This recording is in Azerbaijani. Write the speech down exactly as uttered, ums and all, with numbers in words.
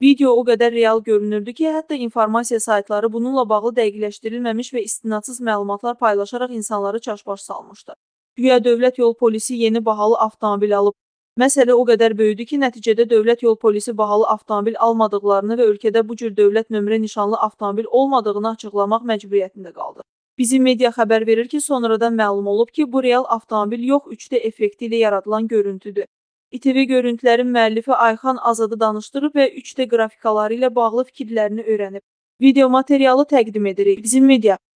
Video o qədər real görünürdü ki, hətta informasiya saytları bununla bağlı dəqiqləşdirilməmiş və istinadsız məlumatlar paylaşaraq insanları çaşbaş salmışdı. Güya dövlət yol polisi yeni bahalı avtomobil alıb. Məsələ o qədər böyüdü ki, nəticədə dövlət yol polisi bahalı avtomobil almadıqlarını və ölkədə bu cür dövlət nömrə nişanlı avtomobil olmadığını açıqlamaq məcburiyyətində qaldı. Bizim media xəbər verir ki, sonradan məlum olub ki, bu real avtomobil yox, üç D effekti ilə yaradılan görüntüdür. İTV görüntülərin müəllifi Ayxan Azadı danışdırıb və üç D qrafikaları ilə bağlı fikirlərini öyrənib. Video materialı təqdim edirik. Bizim media.